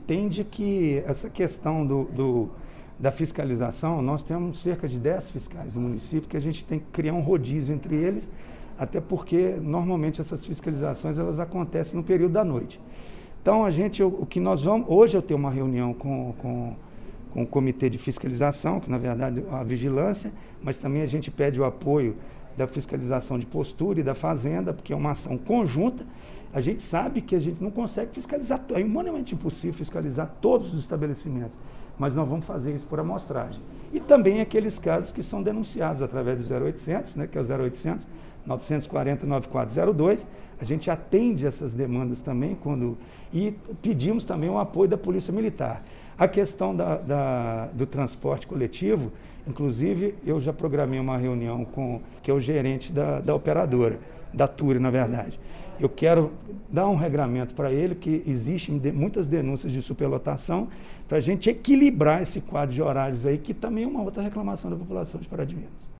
entende que essa questão da fiscalização, nós temos cerca de 10 fiscais no município, que a gente tem que criar um rodízio entre eles, até porque normalmente essas fiscalizações elas acontecem no período da noite. Então o que nós vamos, hoje eu tenho uma reunião com o comitê de fiscalização, que na verdade é a vigilância, mas também a gente pede o apoio da fiscalização de postura e da fazenda, porque é uma ação conjunta. A gente sabe que a gente não consegue fiscalizar, é humanamente impossível fiscalizar todos os estabelecimentos, mas nós vamos fazer isso por amostragem. E também aqueles casos que são denunciados através do 0800, né, que é o 0800 940 9402, a gente atende essas demandas também e pedimos também o apoio da Polícia Militar. A questão do transporte coletivo, inclusive eu já programei uma reunião que é o gerente da operadora, da TURI, na verdade. Eu quero dar um regramento para ele, que existem muitas denúncias de superlotação, para a gente equilibrar esse quadro de horários aí, que também é uma outra reclamação da população de Pará de Minas.